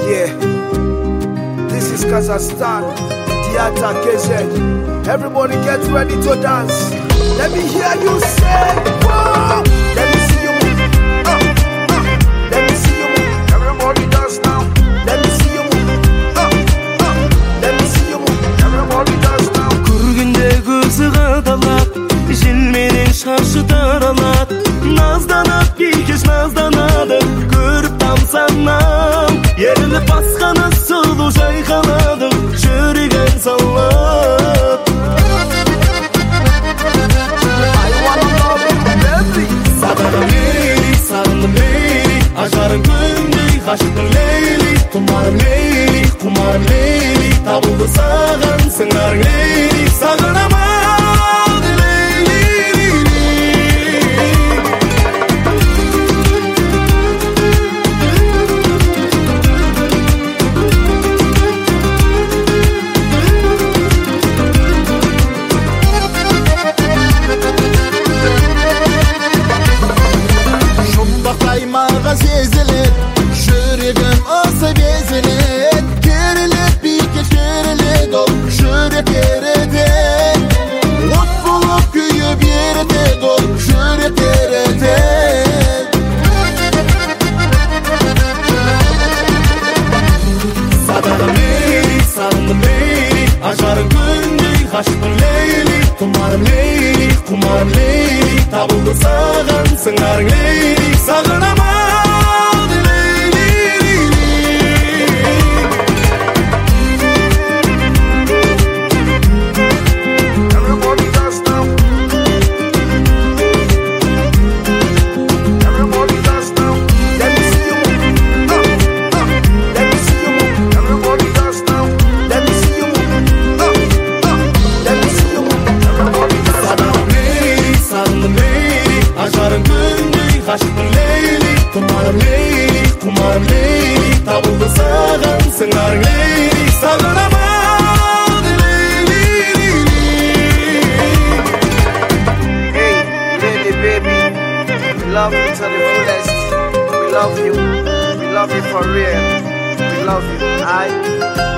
Yeah, this is Kazakhstan, Theater KZ. Everybody get ready to dance. Let me hear you say, whoa. Let me see you move. Let me see you move. Everybody dance now. Let me see you move. Let me see you move. Everybody dance now. Көргенде көзі қадалат, желменен шашы таралат. Назданат, бикеш назданады, көріп тамсанам. Еріліп басқаны сұлу жайқалады, жүрегін салат. Сағындым лейли, ажарым күндей, ғашықтың лейли. Тұмарым лейли, құмарым лейли, табылды саған сыңарың лейли. Сағынамын sezilir, жүрегім ысы безілет, керілет бикеш керілет ол жүрек ерітет, от болып күйіп ерітет ол жүрек ерітет. Сағындым лейли, сағындым лейли, ажарым күндей, ғашықтың лейли. Тұмарым лейли, құмарым лейли, табылды саған сыңарың лейли. Сағынамын ғашықтың лейли, тұмарым лейли, құмарым лейли, табылды саған сыңарың лейли. Сағынамын лейли. Hey, Lady baby, we love you to the fullest. We love you for real. We love you.